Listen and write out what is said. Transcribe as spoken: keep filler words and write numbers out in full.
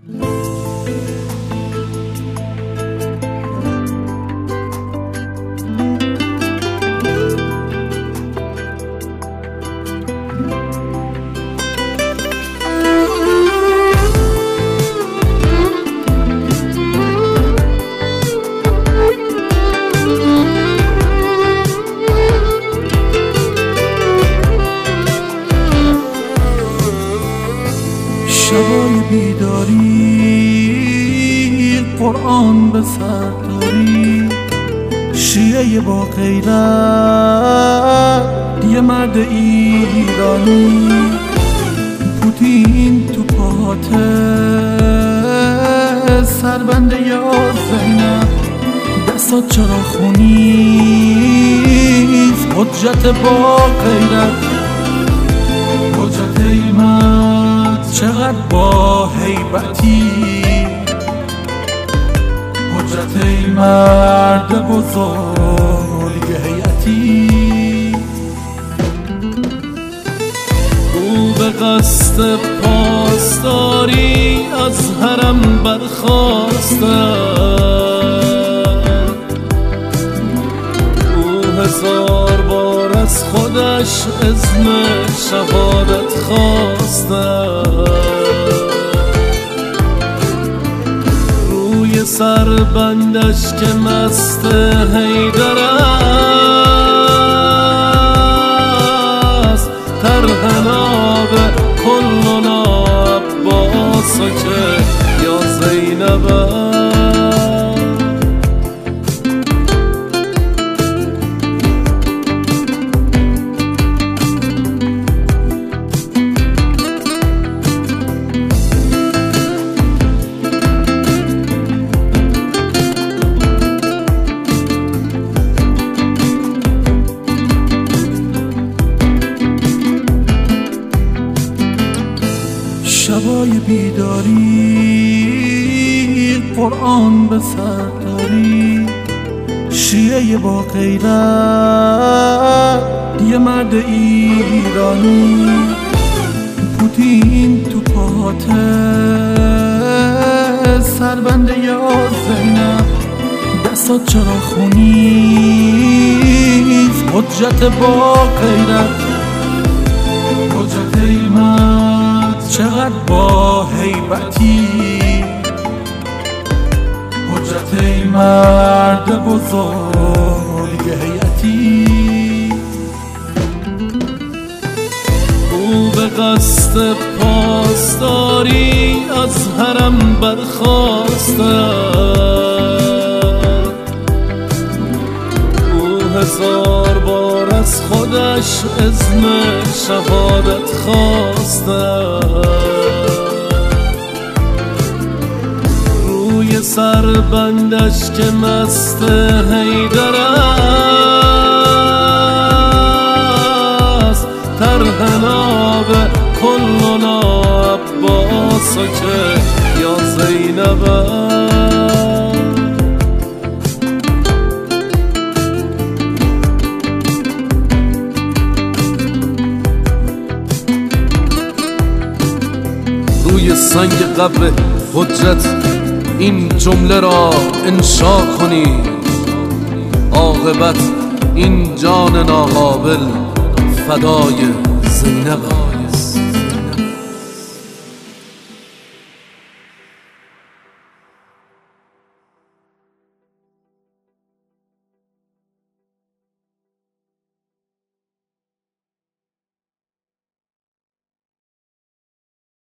شبای بیداری قرآن به سر داری، شیعه با غیرت یه مرد ایرانی، پوتین تو پاته سربند یا زینب، دستات چرا خونیست حجت با غیرت، حجت ایمت چقدر با هیبتی، حجت ای مرد بزرگ هیئتی. او به قصد پاسداری از حرم برخاسته، او هزار بار از خودش اذن شهادت خواسته، روی سر بندش که مست حیدر است، ترهناب کلنا عباس که یا زینب است. شبای بیداری قرآن به سر داری، شیعه با غیرت یه مرد ایرانی، پوتین تو پاته سربند یا زینب، دستات چرا خونیست حجت با غیرت، حجت ایمت چقدر با هیبتی، حجت ای مرد بزرگ هیئتی. او به قصد پاسداری از حرم برخاسته، او هزار بار از خودش اذن شهادت خواسته، روی سر بندش که مست حیدر است، ترهناب کلنا عباس که یا زینب است. روی سنگ قبر حجت این جمله را انشا کنی، عاقبت این جان ناقابل فدای زینب.